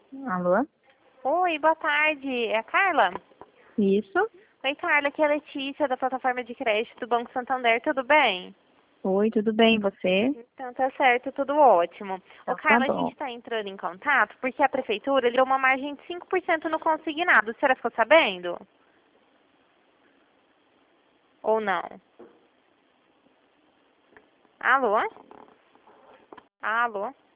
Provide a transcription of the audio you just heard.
Alô? Oi, boa tarde. É a Carla? Isso? Oi, Carla, aqui é a Letícia, da plataforma de crédito do Banco Santander, tudo bem? Oi, tudo bem, você? Então tá certo, tudo ótimo. Ô, Então tá Carla, a gente bom. está entrando em contato porque a prefeitura deu uma margem de 5% no consignado. A senhora ficou sabendo? Ou não? Alô? Alô?